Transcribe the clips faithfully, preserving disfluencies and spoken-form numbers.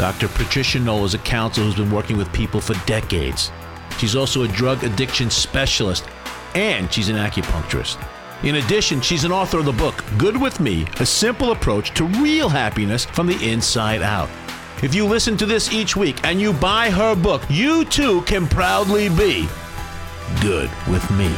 Doctor Patricia Knoll is a counselor who's been working with people for decades. She's also a drug addiction specialist, and she's an acupuncturist. In addition, she's an author of the book, Good With Me, A Simple Approach to Real Happiness from the Inside Out. If you listen to this each week and you buy her book, you too can proudly be good with me.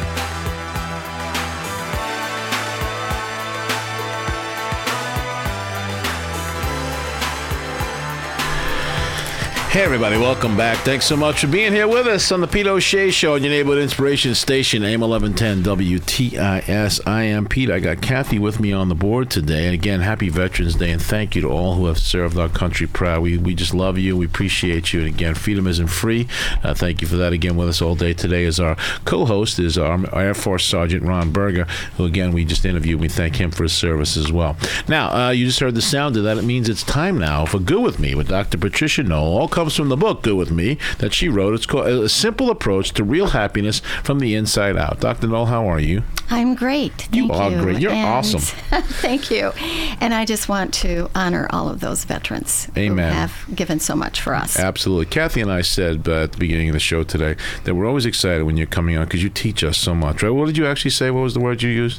Hey everybody, welcome back. Thanks so much for being here with us on the Pete O'Shea Show on your neighborhood inspiration station, A M eleven ten W T I S. I am Pete. I got Kathy with me on the board today. And again, happy Veterans Day, and thank you to all who have served our country proud. We we just love you. We appreciate you. And again, freedom isn't free. Uh, thank you for that. Again, with us all day today is our co-host, is our Air Force Sergeant Ron Berger, who again, we just interviewed. We thank him for his service as well. Now, uh, you just heard the sound of that. It means it's time now for Good With Me with Doctor Patricia Knoll. All comes from the book Good With Me that she wrote. It's called A Simple Approach to Real Happiness from the Inside Out. Doctor Knoll, how are you? I'm great. Thank you are you. great. You're and awesome. Thank you. And I just want to honor all of those veterans Amen. who have given so much for us. Absolutely. Kathy and I said uh, at the beginning of the show today that we're always excited when you're coming on because you teach us so much, right? What did you actually say? What was the word you used?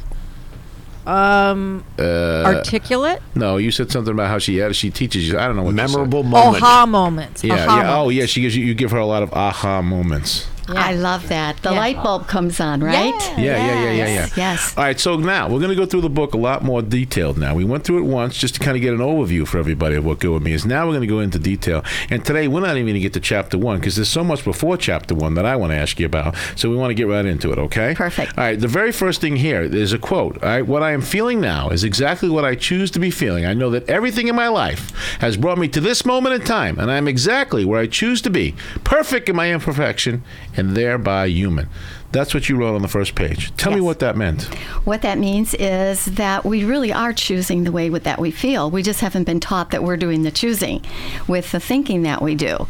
Um, uh, articulate? No, you said something about how she had, she teaches you. I don't know what memorable you said. moment. Aha moments. Yeah, aha yeah. moments. Oh, yeah. She gives you. You give her a lot of aha moments. Yeah. I love that. The Yeah. light bulb comes on, right? Yeah. Yeah, yeah, yeah, yeah, yeah. Yes, yes. All right, so now we're going to go through the book a lot more detailed now. We went through it once just to kind of get an overview for everybody of what Good With Me is. Now we're going to go into detail. And today we're not even going to get to chapter one because there's so much before chapter one that I want to ask you about. So we want to get right into it, okay? Perfect. All right, the very first thing here is a quote. All right, what I am feeling now is exactly what I choose to be feeling. I know that everything in my life has brought me to this moment in time, and I am exactly where I choose to be, perfect in my imperfection, and thereby human. That's what you wrote on the first page. Tell Yes. me what that meant. What that means is that we really are choosing the way with that we feel. We just haven't been taught that we're doing the choosing with the thinking that we do.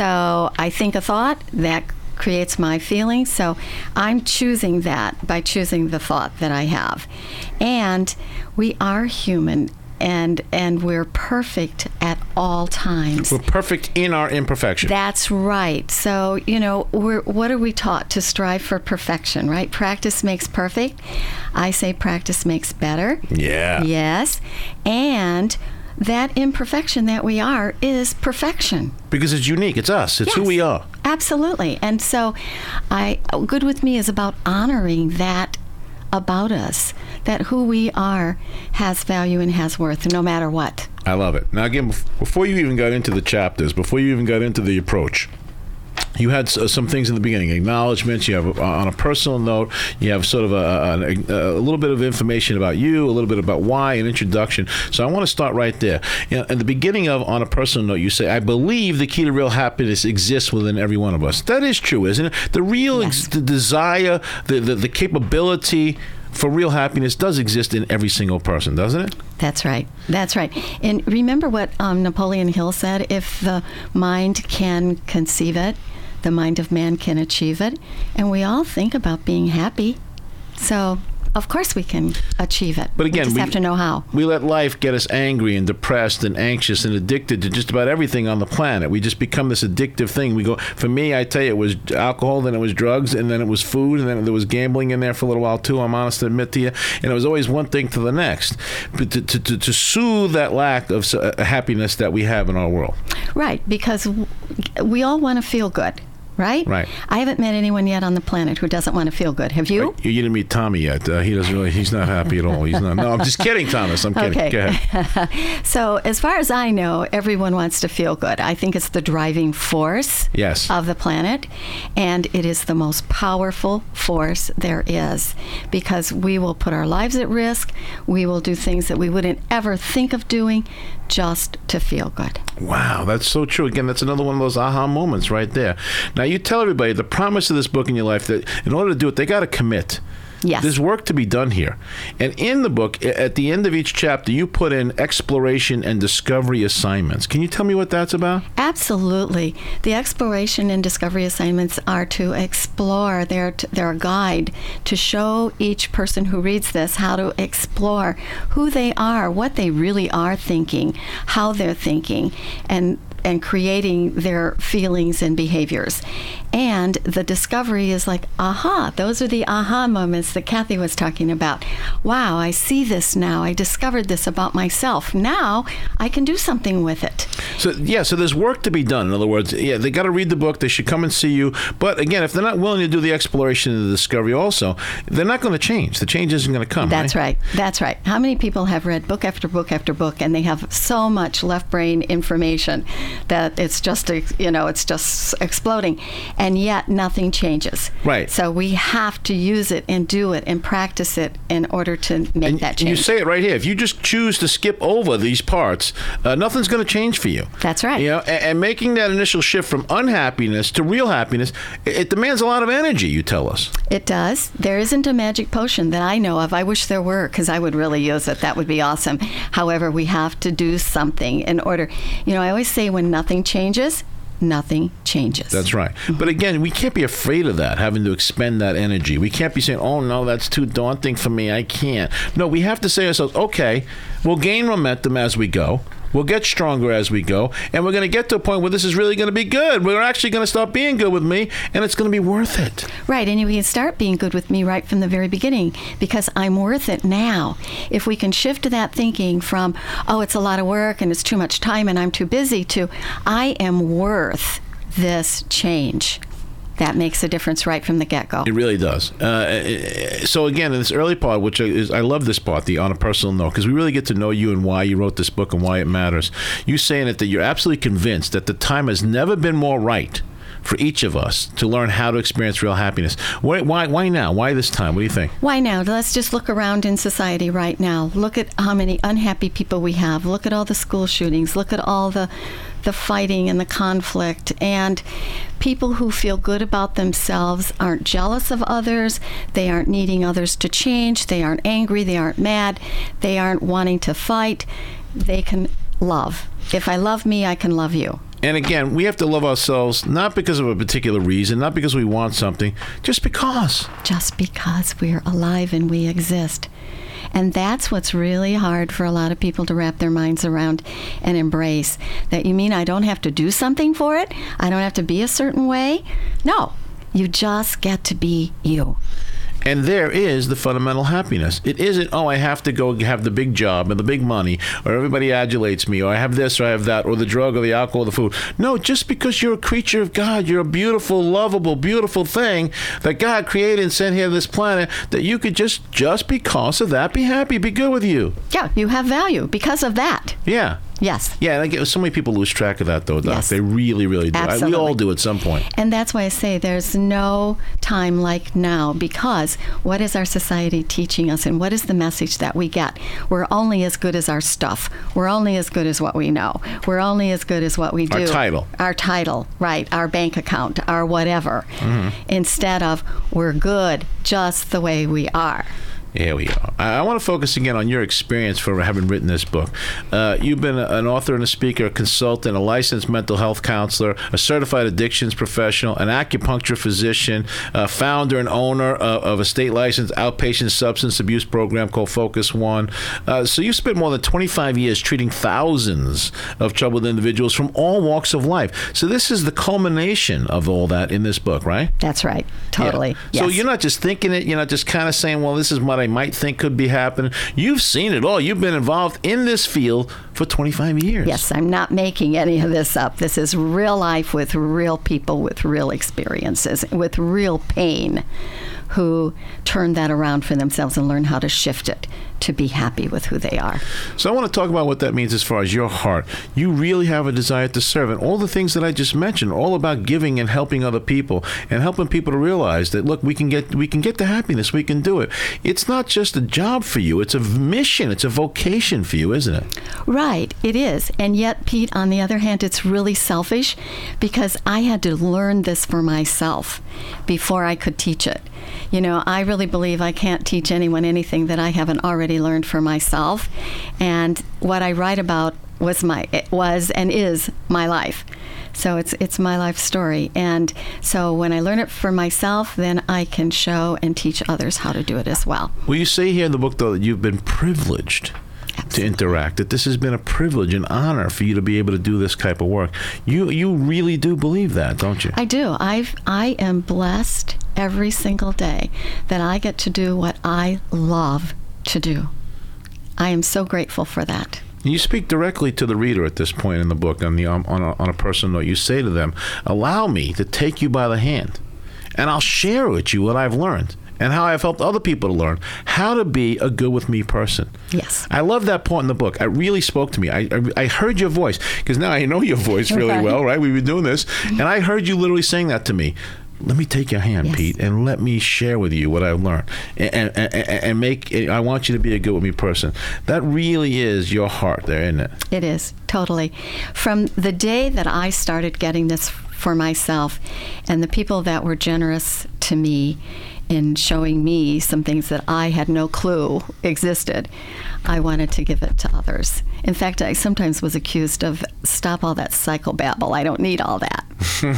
So I think a thought that creates my feeling. So I'm choosing that by choosing the thought that I have. And we are human. And and we're perfect at all times. We're perfect in our imperfection. That's right. So, you know, we're, what are we taught? To strive for perfection, right? Practice makes perfect. I say practice makes better. Yeah. Yes. And that imperfection that we are is perfection. Because it's unique. It's us. It's Yes. who we are. Absolutely. And so I Good With Me is about honoring that about us, that who we are has value and has worth no matter what. I love it. Now, again, bef- before you even got into the chapters, before you even got into the approach, you had s- some things in the beginning, acknowledgments. You have, uh, on a personal note, you have sort of a, a, a little bit of information about you, a little bit about why, an introduction. So I want to start right there. You know, at the beginning of, on a personal note, you say, I believe the key to real happiness exists within every one of us. That is true, isn't it? The real Yes. ex- the desire, the, the, the capability for real happiness does exist in every single person, doesn't it? That's right. That's right. And remember what um, Napoleon Hill said, if the mind can conceive it, the mind of man can achieve it. And we all think about being happy. So, of course we can achieve it. But again, we just we- have to know how. We let life get us angry and depressed and anxious and addicted to just about everything on the planet. We just become this addictive thing. We go. For me, I tell you, it was alcohol, then it was drugs, and then it was food, and then there was gambling in there for a little while too. I'm honest to admit to you, and it was always one thing to the next. But to to, to, to soothe that lack of uh, happiness that we have in our world. Right, because w- we all want to feel good. Right? Right. I haven't met anyone yet on the planet who doesn't want to feel good. Have you? You didn't meet Tommy yet. Uh, he doesn't really. He's not happy at all. He's not. No, I'm just kidding, Thomas. I'm kidding. Okay. Go ahead. So, as far as I know, everyone wants to feel good. I think it's the driving force Yes. of the planet, and it is the most powerful force there is because we will put our lives at risk. We will do things that we wouldn't ever think of doing just to feel good. Wow, that's so true. Again, that's another one of those aha moments right there. Now, you tell everybody the promise of this book in your life that in order to do it, they got to commit. Yes. There's work to be done here. And in the book, at the end of each chapter, you put in exploration and discovery assignments. Can you tell me what that's about? Absolutely. The exploration and discovery assignments are to explore. They're, t- they're a guide to show each person who reads this how to explore who they are, what they really are thinking, how they're thinking. And and creating their feelings and behaviors. And the discovery is like, aha, those are the aha moments that Kathy was talking about. Wow, I see this now. I discovered this about myself. Now I can do something with it. So, yeah, so there's work to be done. In other words, yeah, they got to read the book. They should come and see you. But again, if they're not willing to do the exploration and the discovery also, they're not going to change. The change isn't going to come. That's right? right. That's right. How many people have read book after book after book, and they have so much left brain information that it's just, you know, it's just exploding, and yet nothing changes. Right. So we have to use it and do it and practice it in order to make And that change. you say it right here. If you just choose to skip over these parts, uh, nothing's going to change for you. That's right. You know, and, and making that initial shift from unhappiness to real happiness, it, it demands a lot of energy, you tell us. It does. There isn't a magic potion that I know of. I wish there were, because I would really use it. That would be awesome. However, we have to do something in order. You know, I always say when nothing changes, nothing changes. That's right. Mm-hmm. But again, we can't be afraid of that, having to expend that energy. We can't be saying, oh, no, that's too daunting for me. I can't. No, we have to say to ourselves, okay, we'll gain momentum as we go. We'll get stronger as we go, and we're going to get to a point where this is really going to be good. We're actually going to start being good with me, and it's going to be worth it. Right, and you can start being good with me right from the very beginning, because I'm worth it now. If we can shift to that thinking from, oh, it's a lot of work and it's too much time and I'm too busy, to I am worth this change. That makes a difference right from the get-go. It really does. Uh, so again, in this early part, which is, I love this part, the on a personal note, because we really get to know you and why you wrote this book and why it matters. You saying it that you're absolutely convinced that the time has never been more right for each of us to learn how to experience real happiness. Why, why, why now? Why this time? What do you think? Why now? Let's just look around in society right now. Look at how many unhappy people we have. Look at all the school shootings. Look at all the the fighting and the conflict. And people who feel good about themselves aren't jealous of others. They aren't needing others to change. They aren't angry. They aren't mad. They aren't wanting to fight. They can love. If I love me, I can love you. And again, we have to love ourselves, not because of a particular reason, not because we want something, just because. Just because we're alive and we exist. And that's what's really hard for a lot of people to wrap their minds around and embrace. That you mean I don't have to do something for it? I don't have to be a certain way? No, you just get to be you. And there is the fundamental happiness. It isn't, oh, I have to go have the big job and the big money, or everybody adulates me, or I have this or I have that, or the drug or the alcohol or the food. No, just because you're a creature of God, you're a beautiful, lovable, beautiful thing that God created and sent here to this planet, that you could just, just because of that, be happy, be good with you. Yeah, you have value because of that. Yeah. Yes. Yeah, and I get, so many people lose track of that, though, Doc. Yes. They really, really do. I, we all do at some point. And that's why I say there's no time like now, because what is our society teaching us, and what is the message that we get? We're only as good as our stuff. We're only as good as what we know. We're only as good as what we do. Our title. Our title, right. Our bank account, our whatever. Mm-hmm. Instead of we're good just the way we are. Here we go. I, I want to focus again on your experience for having written this book. Uh, you've been a, an author and a speaker, a consultant, a licensed mental health counselor, a certified addictions professional, an acupuncture physician, uh, founder and owner of, of a state-licensed outpatient substance abuse program called Focus One. Uh, so you spent more than twenty-five years treating thousands of troubled individuals from all walks of life. So this is the culmination of all that in this book, right? That's right. Totally. Yeah. Yes. So you're not just thinking it, you're not just kind of saying, well, this is what I might think could be happening. You've seen it all. You've been involved in this field for twenty-five years. Yes, I'm not making any of this up. This is real life with real people with real experiences, with real pain, who turn that around for themselves and learn how to shift it to be happy with who they are. So I want to talk about what that means as far as your heart. You really have a desire to serve, and all the things that I just mentioned, all about giving and helping other people and helping people to realize that, look, we can get we can get the happiness, we can do it. It's not just a job for you, it's a mission, it's a vocation for you, isn't it? Right, it is. And yet, Pete, on the other hand, it's really selfish, because I had to learn this for myself before I could teach it. You know, I really believe I can't teach anyone anything that I haven't already learned for myself. And what I write about was my it was and is my life. So it's it's my life story. And so when I learn it for myself, then I can show and teach others how to do it as well. Well, you say here in the book, though, that you've been privileged to interact, that this has been a privilege and honor for you to be able to do this type of work. You you really do believe that, don't you? I do. I've, I am blessed every single day that I get to do what I love to do. I am so grateful for that. You speak directly to the reader at this point in the book on the um, on a, on a personal note. You say to them, allow me to take you by the hand, and I'll share with you what I've learned and how I've helped other people to learn how to be a good with me person. Yes. I love that point in the book. It really spoke to me. I I, I heard your voice, because now I know your voice really Okay. well, right? We've been doing this, and I heard you literally saying that to me. Let me take your hand, Yes. Pete, and let me share with you what I've learned, and, and, and, and make. I want you to be a good with me person. That really is your heart there, isn't it? It is, totally. From the day that I started getting this for myself, and the people that were generous to me in showing me some things that I had no clue existed, I wanted to give it to others. In fact, I sometimes was accused of, stop all that psychobabble. I don't need all that.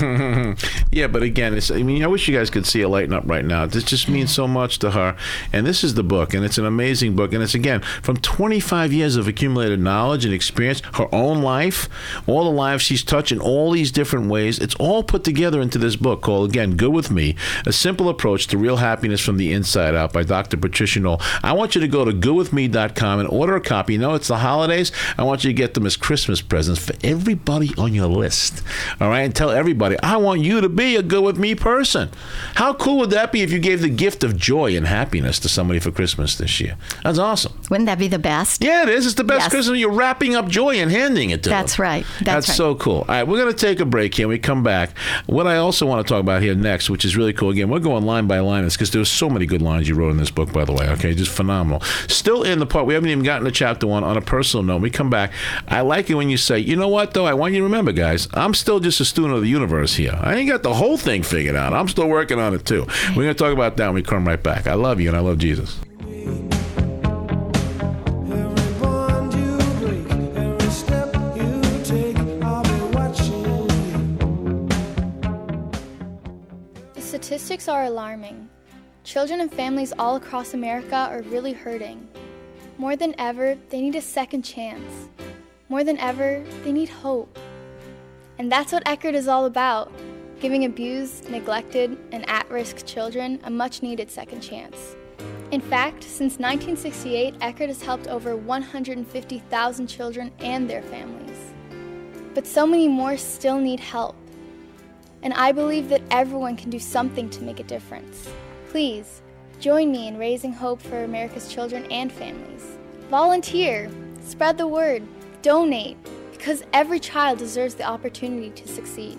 Yeah, but again, it's, I mean, I wish you guys could see it lighten up right now. This just means so much to her. And this is the book, and it's an amazing book. And it's, again, from twenty-five years of accumulated knowledge and experience, her own life, all the lives she's touched in all these different ways. It's all put together into this book called, again, Good With Me, A Simple Approach to Real Happiness from the Inside Out by Doctor Patricia Knoll. I want you to go to good with me dot com and order a copy. You know, it's the holidays. I want you to get them as Christmas presents for everybody on your list. All right? And tell everybody, I want you to be a good with me person. How cool would that be if you gave the gift of joy and happiness to somebody for Christmas this year? That's awesome. Wouldn't that be the best? Yeah, it is. It's the best Yes. Christmas. You're wrapping up joy and handing it to That's them. right. That's, That's right. so cool. All right, we're going to take a break here. When we come back, what I also want to talk about here next, which is really cool. Again, we're going line by line, because there's so many good lines you wrote in this book, by the way. Okay, just phenomenal. Still in the part, we haven't even gotten to chapter one. On a personal note, we come back. I like it when you say, you know what, though? I want you to remember, guys, I'm still just a student of the universe here. I ain't got the whole thing figured out. I'm still working on it, too. We're going to talk about that when we come right back. I love you, and I love Jesus. The statistics are alarming. Children and families all across America are really hurting. More than ever, they need a second chance. More than ever, they need hope. And that's what Eckerd is all about, giving abused, neglected, and at-risk children a much-needed second chance. In fact, since nineteen sixty-eight, Eckerd has helped over one hundred fifty thousand children and their families. But so many more still need help. And I believe that everyone can do something to make a difference. Please, join me in raising hope for America's children and families. Volunteer, spread the word, donate, because every child deserves the opportunity to succeed.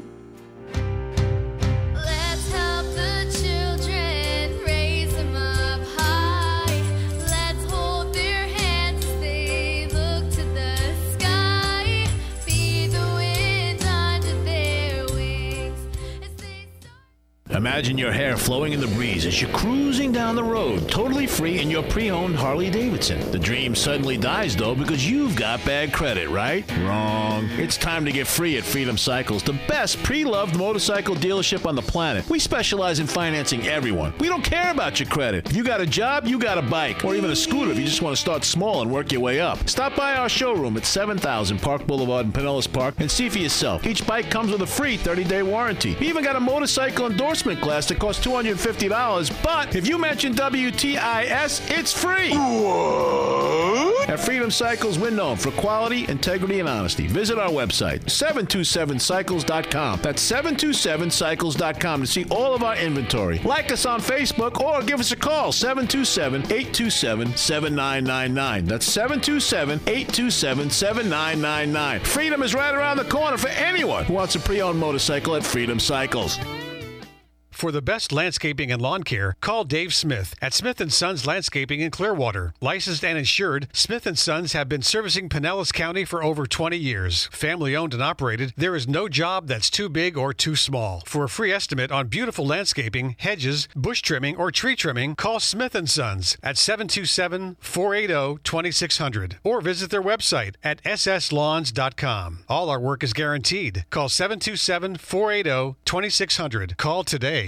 Let's help the children, raise them up high. Let's hold their hands as they look to the sky. Be the wind under their wings as they start. Imagine your hair flowing in the breeze as you're cruising down the road, totally free in your pre-owned Harley-Davidson. The dream suddenly dies, though, because you've got bad credit, right? Wrong. It's time to get free at Freedom Cycles, the best pre-loved motorcycle dealership on the planet. We specialize in financing everyone. We don't care about your credit. If you got a job, you got a bike, or even a scooter if you just want to start small and work your way up. Stop by our showroom at seven thousand Park Boulevard in Pinellas Park and see for yourself. Each bike comes with a free thirty-day warranty. We even got a motorcycle endorsement class that costs two hundred fifty dollars, but if you mention W T I S, it's free. What? At Freedom Cycles, we're known for quality, integrity, and honesty. Visit our website, seven two seven cycles dot com. That's seven two seven cycles dot com to see all of our inventory. Like us on Facebook or give us a call, seven two seven, eight two seven, seven nine nine nine. That's seven two seven, eight two seven, seven nine nine nine. Freedom is right around the corner for anyone who wants a pre-owned motorcycle at Freedom Cycles. For the best landscaping and lawn care, call Dave Smith at Smith and Sons Landscaping in Clearwater. Licensed and insured, Smith and Sons have been servicing Pinellas County for over twenty years. Family owned and operated, there is no job that's too big or too small. For a free estimate on beautiful landscaping, hedges, bush trimming, or tree trimming, call Smith and Sons at seven two seven, four eight zero, two six zero zero or visit their website at s s lawns dot com. All our work is guaranteed. Call seven two seven, four eight zero, two six zero zero. Call today.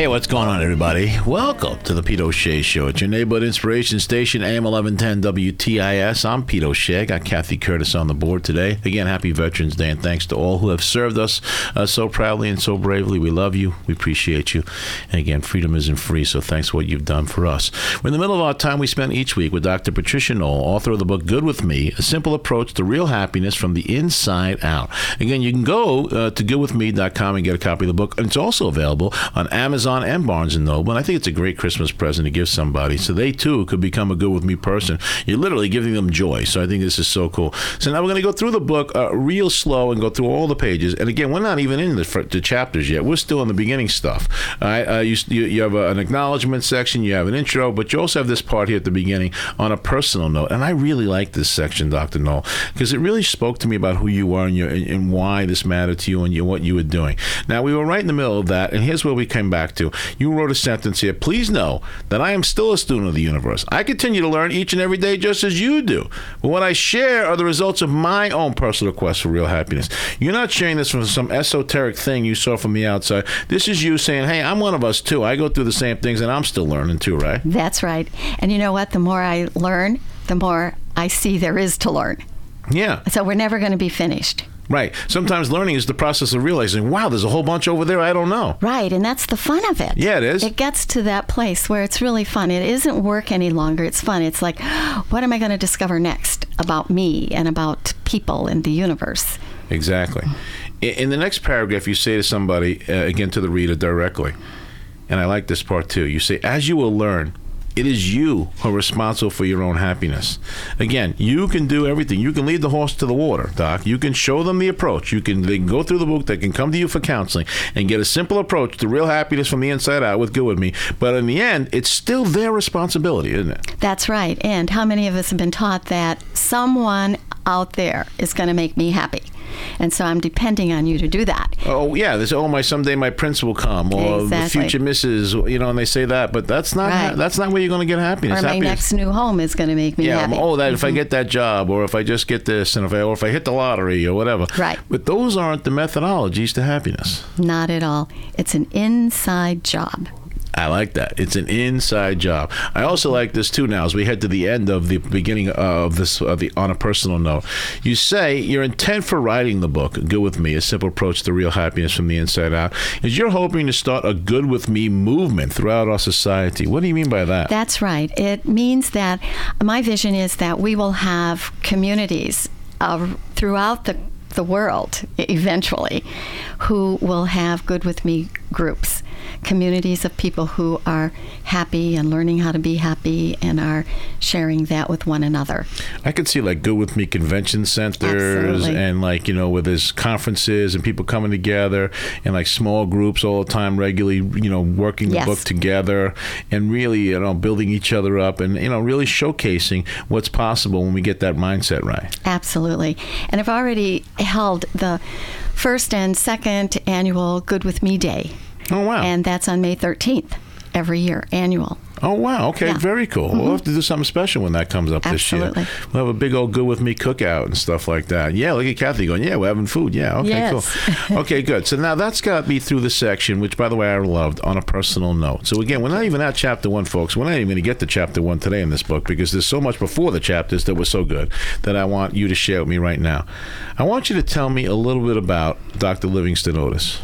Hey, what's going on, everybody? Welcome to the Pete O'Shea Show. It's your neighborhood inspiration station, A M eleven ten W T I S. I'm Pete O'Shea. Got Kathy Curtis on the board today. Again, happy Veterans Day, and thanks to all who have served us uh, so proudly and so bravely. We love you. We appreciate you. And again, freedom isn't free, so thanks for what you've done for us. We're in the middle of our time we spend each week with Doctor Patricia Knoll, author of the book Good With Me, A Simple Approach to Real Happiness from the Inside Out. Again, you can go uh, to good with me dot com and get a copy of the book, and it's also available on Amazon and Barnes and Noble, and I think it's a great Christmas present to give somebody, so they too could become a Good With Me person. You're literally giving them joy, so I think this is so cool. So now we're going to go through the book uh, real slow and go through all the pages, and again, we're not even in the, the chapters yet. We're still in the beginning stuff. All right? uh, you, you, you have a, an acknowledgement section, you have an intro, but you also have this part here at the beginning on a personal note, and I really like this section, Doctor Knoll, because it really spoke to me about who you are and, your, and, and why this mattered to you and your, what you were doing. Now, we were right in the middle of that, and here's where we came back to. You wrote a sentence here. Please know that I am still a student of the universe. I continue to learn each and every day just as you do. But what I share are the results of my own personal quest for real happiness. You're not sharing this from some esoteric thing you saw from the outside. This is you saying, hey, I'm one of us too. I go through the same things and I'm still learning too, right? That's right. And you know what? The more I learn, the more I see there is to learn. Yeah. So we're never going to be finished. Right. Sometimes learning is the process of realizing, wow, there's a whole bunch over there I don't know. Right, and that's the fun of it. Yeah, it is. It gets to that place where it's really fun. It isn't work any longer. It's fun. It's like, what am I going to discover next about me and about people and the universe? Exactly. In, in the next paragraph, you say to somebody, uh, again to the reader directly, and I like this part too, you say, as you will learn, it is you who are responsible for your own happiness. Again, you can do everything. You can lead the horse to the water, Doc. You can show them the approach. You can they can go through the book. They can come to you for counseling and get a simple approach to real happiness from the inside out with Good With Me. But in the end, it's still their responsibility, isn't it? That's right. And how many of us have been taught that someone out there is going to make me happy? And so I'm depending on you to do that. Oh, yeah. There's, oh, my someday my prince will come, or Exactly. the future missus, you know, and they say that. But that's not Right. that's not where you're going to get happiness. Or my happiness. next new home is going to make me Yeah, happy. oh, that if I Mhm. get that job, or if I just get this, and if I or if I hit the lottery, or whatever. Right. But those aren't the methodologies to happiness. Not at all. It's an inside job. I like that. It's an inside job. I also like this too. Now, as we head to the end of the beginning of this, uh, the on a personal note, you say your intent for writing the book, Good With Me: A Simple Approach to Real Happiness from the Inside Out, is you're hoping to start a Good With Me movement throughout our society. What do you mean by that? That's right. It means that my vision is that we will have communities uh, throughout the the world eventually who will have Good With Me groups, communities of people who are happy and learning how to be happy and are sharing that with one another. I could see like Good With Me convention centers. Absolutely. And like, you know, where there's conferences and people coming together and like small groups all the time, regularly, you know, working the Yes. book together and really, you know, building each other up and, you know, really showcasing what's possible when we get that mindset right. Absolutely. And I've already held the first and second annual Good With Me Day. Oh, wow. And that's on May thirteenth every year, annual. Oh, wow. Okay, Yeah. very cool. We'll have to do something special when that comes up Absolutely. this year. We'll have a big old Good With Me cookout and stuff like that. Yeah, look at Kathy going, yeah, we're having food. Yeah, okay, Yes. cool. Okay, good. So now that's got me through the section, which, by the way, I loved, on a personal note. So again, we're not even at chapter one, folks. We're not even going to get to chapter one today in this book because there's so much before the chapters that were so good that I want you to share with me right now. I want you to tell me a little bit about Doctor Livingston Otis.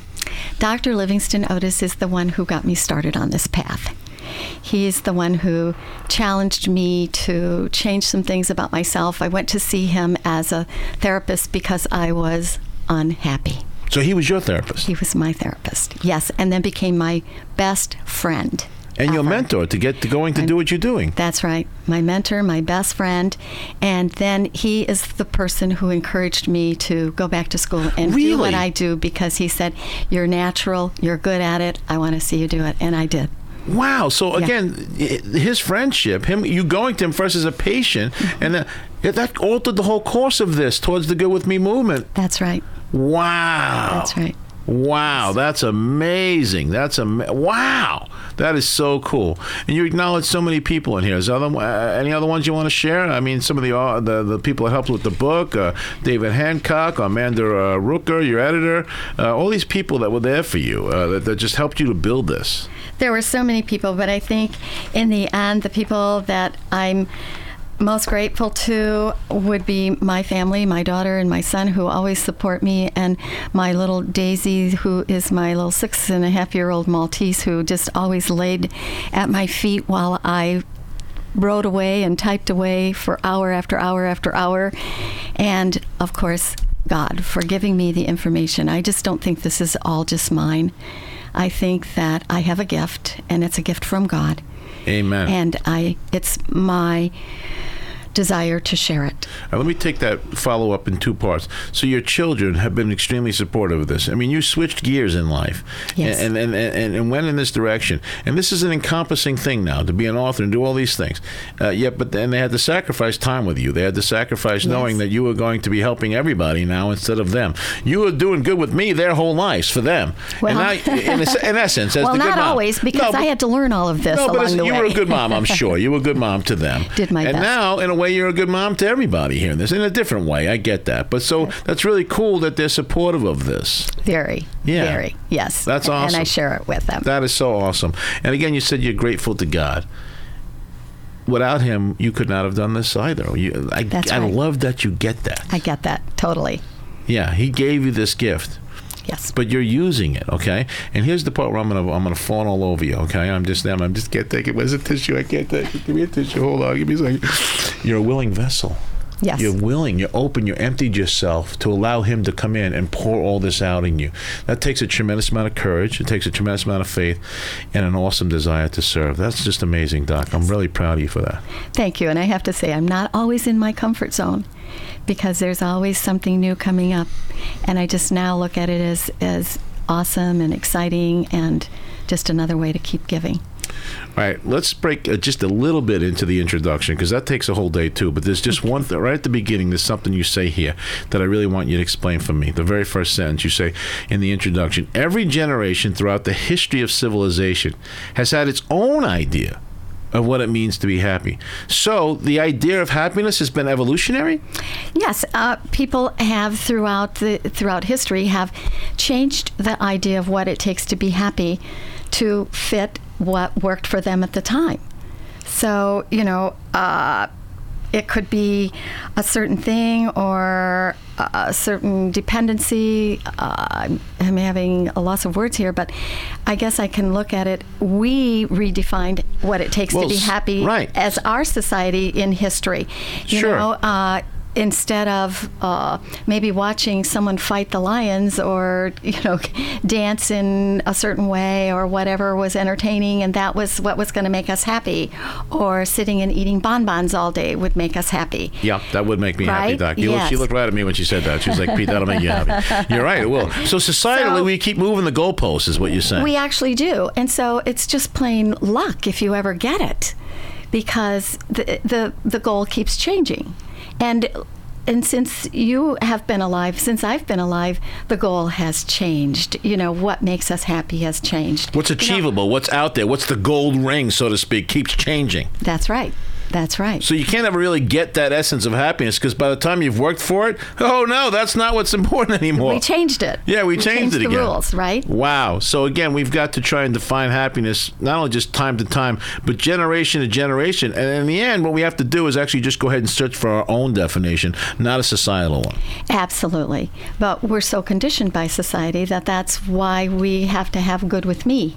Doctor Livingston Otis is the one who got me started on this path. He's the one who challenged me to change some things about myself. I went to see him as a therapist because I was unhappy. So he was your therapist He was my therapist, yes, and then became my best friend. and your ever. mentor to get to going to do what you're doing. That's right. My mentor, my best friend. And then he is the person who encouraged me to go back to school and Really? do what I do because he said, you're natural, you're good at it, I want to see you do it. And I did. Wow. So Yeah. again, i- his friendship, him, you going to him first as a patient, and then yeah, that altered the whole course of this towards the Good With Me movement. That's right. Wow. That's right. Wow, that's amazing. That's am- wow. That is so cool. And you acknowledge so many people in here. Is there other, uh, any other ones you want to share? I mean, some of the uh, the, the people that helped with the book, uh, David Hancock, Amanda uh, Rooker, your editor, uh, all these people that were there for you, uh, that, that just helped you to build this. There were so many people, but I think in the end, the people that I'm most grateful to would be my family, my daughter and my son, who always support me, and my little Daisy, who is my little six and a half year old Maltese, who just always laid at my feet while I wrote away and typed away for hour after hour after hour. And of course, God for giving me the information. I just don't think this is all just mine. I think that I have a gift, and it's a gift from God. Amen. And I, it's my desire to share it. Uh, let me take that follow-up in two parts. So your children have been extremely supportive of this. I mean, you switched gears in life Yes. and, and, and, and went in this direction. And this is an encompassing thing now, to be an author and do all these things. Uh, yeah, but then they had to sacrifice time with you. They had to sacrifice Yes. knowing that you were going to be helping everybody now instead of them. You were doing good with me their whole lives for them. Well, and now, in, in essence, as well, the good not mom. always, because No, but- I had to learn all of this no, but along listen, the you way. were a good mom, I'm sure. You were a good mom to them. Did my and best. now, in a way, you're a good mom to everybody here in this, in a different way. I get that. But so that's really cool that they're supportive of this. Very, Yeah. very, yes. That's And awesome. I share it with them. That is so awesome. And again, you said you're grateful to God. Without him, you could not have done this either. You, I, That's I right. love that you get that. I get that, totally. Yeah, he gave you this gift. Yes. But you're using it, okay? And here's the part where I'm gonna I'm gonna fawn all over you, okay? I'm just I'm, I'm just can't take it. Where's the tissue? I can't take it. Give me a tissue. Hold on. Give me a second. You're a willing vessel. Yes. You're willing. You're open. You emptied yourself to allow him to come in and pour all this out in you. That takes a tremendous amount of courage. It takes a tremendous amount of faith, and an awesome desire to serve. That's just amazing, Doc. I'm really proud of you for that. Thank you. And I have to say, I'm not always in my comfort zone, because there's always something new coming up. And I just now look at it as, as awesome and exciting, and just another way to keep giving. All right, let's break uh, just a little bit into the introduction, because that takes a whole day too. But there's just one thing right at the beginning. There's something you say here that I really want you to explain for me. The very first sentence you say in the introduction: every generation throughout the history of civilization has had its own idea of what it means to be happy. So the idea of happiness has been evolutionary? Yes, uh, people have throughout the throughout history have changed the idea of what it takes to be happy to fit what worked for them at the time. So, you know, uh, it could be a certain thing or a, a certain dependency. Uh, I'm having a loss of words here, but I guess I can look at it. We redefined what it takes Well, to be s- happy right. as our society in history. You Sure. know, uh, instead of uh, maybe watching someone fight the lions or, you know, dance in a certain way or whatever was entertaining, and that was what was going to make us happy, or sitting and eating bonbons all day would make us happy. Yeah, that would make me happy, Right? Doc. You look, she Yes. looked right at me when she said that. She was like, Pete, that'll make you happy. You're right, it will. So societally, So- we keep moving the goalposts, is what you're saying. We actually do. And so it's just plain luck if you ever get it, because the the, the goal keeps changing. And and since you have been alive, since I've been alive, the goal has changed. You know, what makes us happy has changed. What's achievable? What's out there? What's the gold ring, so to speak, keeps changing. That's right. That's right. So you can't ever really get that essence of happiness, because by the time you've worked for it, oh no, that's not what's important anymore. We changed it. Yeah, we changed it the again. rules, right? Wow. So again, we've got to try and define happiness, not only just time to time, but generation to generation. And in the end, what we have to do is actually just go ahead and search for our own definition, not a societal one. Absolutely. But we're so conditioned by society that that's why we have to have good with me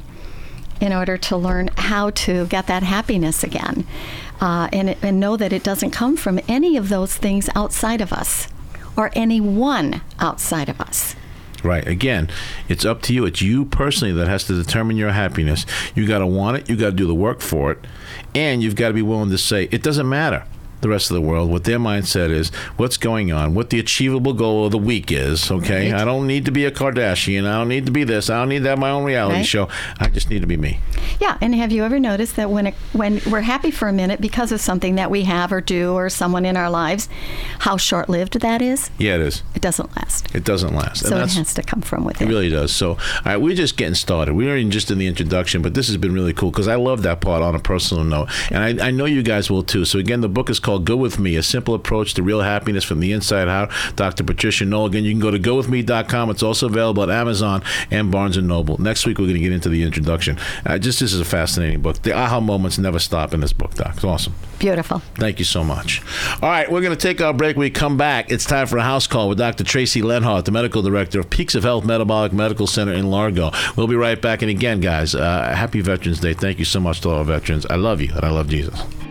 in order to learn how to get that happiness again. Uh, and, and know that it doesn't come from any of those things outside of us, or anyone outside of us. Right. Again, it's up to you. It's you personally that has to determine your happiness. You got to want it. You got to do the work for it. And you've got to be willing to say, it doesn't matter the rest of the world. What their mindset is, what's going on, what the achievable goal of the week is, okay? Right. I don't need to be a Kardashian. I don't need to be this. I don't need to have my own reality Right. show. I just need to be me. Yeah, and have you ever noticed that when it, when we're happy for a minute because of something that we have or do or someone in our lives, how short-lived that is? Yeah, it is. It doesn't last. It doesn't last. So it has to come from It within. really does. So, all right, we're just getting started. We're even just in the introduction, but this has been really cool because I love that part on a personal note. And I, I know you guys will too. So, again, the book is called Go With Me, A Simple Approach to Real Happiness from the Inside Out. Doctor Patricia Knoll. Again, you can go to go with me dot com. It's also available at Amazon and Barnes and Noble. Next week, we're going to get into the introduction. Uh, just this is a fascinating book. The aha moments never stop in this book, Doc. It's awesome. Beautiful. Thank you so much. All right, we're going to take our break. When we come back, it's time for a house call with Doctor Tracy Lenhart, the medical director of Peaks of Health Metabolic Medical Center in Largo. We'll be right back. And again, guys, uh, happy Veterans Day. Thank you so much to all our veterans. I love you, and I love Jesus.